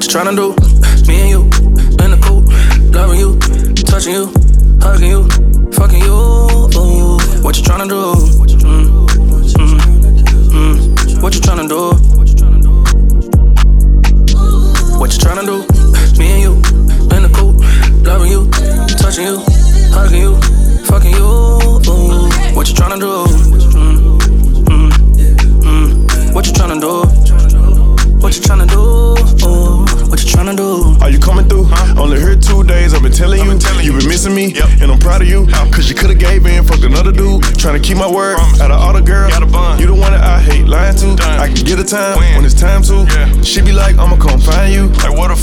you tryna do? Me and you, in the coupe, loving you, touching you, hugging you, fucking you. What you tryna do? What you tryna do? What you tryna do? Me and you, in the coupe, loving you, touching you, hugging you, fucking you. What you tryna do? What you tryna do? What you tryna do? What you tryna do? Are you coming through? Only here 2 days, I've been telling you. You been missing me, and I'm proud of you. Cause you could've gave in, fucked another dude. Tryna keep my word, out of all the girls, you the one that I hate lying to. I can get a time when it's time to. She be like, I'ma come find you.